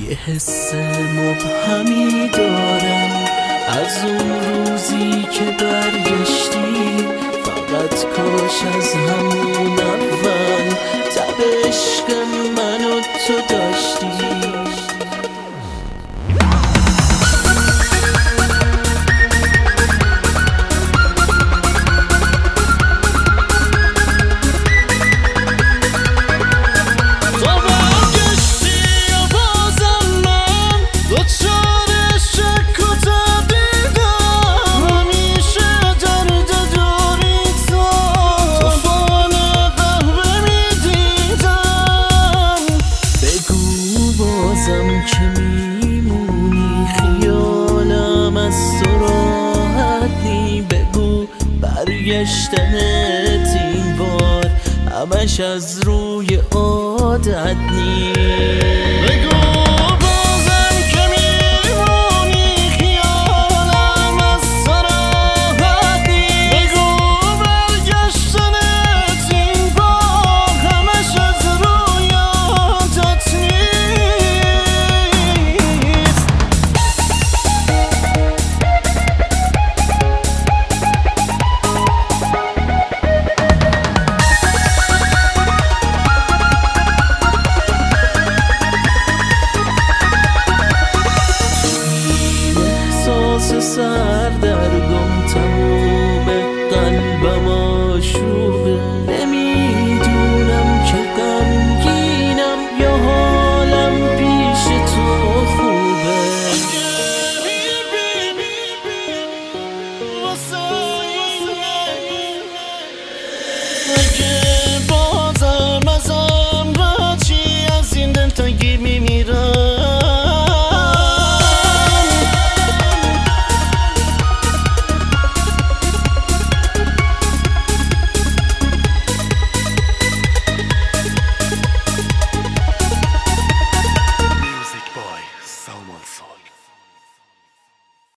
یه حس مبهمی دارم از اون روزی که برگشتی، فقط کاش از همون اول تب عشق من و تو داشتی. که میمونی خیالم از تو راحت نی، بگو برگشتنت این بار همش از روی عادت نی.